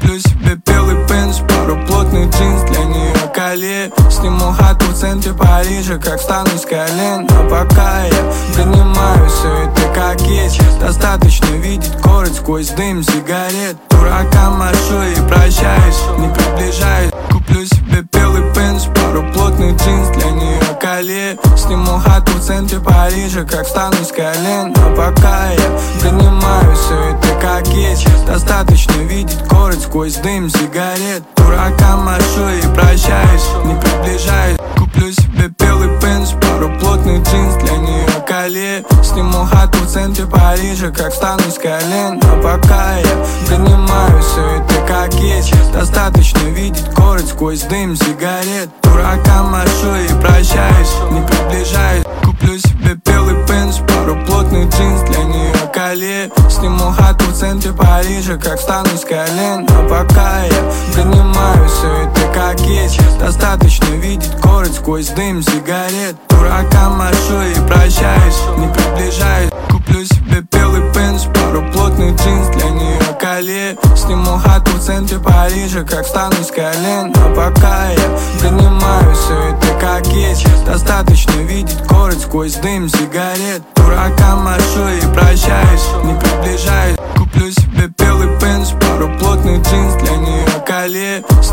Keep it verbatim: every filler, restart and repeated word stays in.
Куплю себе белый бенз, пару плотных джинс, для нее коле. Сниму хату в центре Парижа, как встану с колен. А пока я принимаю все это как есть, достаточно видеть город сквозь дым сигарет. Дуракам машу и прощаюсь, не приближаюсь. Куплю себе белый бенз, пару плотных джинс, для нее коле. Сниму хату в центре Парижа, как встану с колен. А пока я принимаю все это как есть, достаточно видеть город сквозь дым сигарет. Дуракам машу и прощаюсь, не приближаюсь. Куплю себе белый бенз, пару плотных джинс, для нее коле. Сниму хату в центре Парижа, как встану с колен. А пока я принимаю все это как есть, достаточно видеть город сквозь дым сигарет. Дуракам машу и прощаюсь, не приближаюсь. Куплю себе белый бенз, пару плотных джинс, для нее коле. Сниму хату в центре Парижа, как встану с колен. А пока я принимаю все это как есть, достаточно видеть город сквозь дым сигарет. Дуракам машу и прощаюсь, не приближаюсь. Куплю себе белый бенз, пару плотных джинс, для нее коле. Сниму хату в центре Парижа, как встану с колен. А пока я принимаю все это как есть, достаточно видеть город сквозь дым сигарет. Дуракам машу и прощаюсь, не приближаюсь. Куплю себе белый бенз, пару плотных джинс, для нее коле.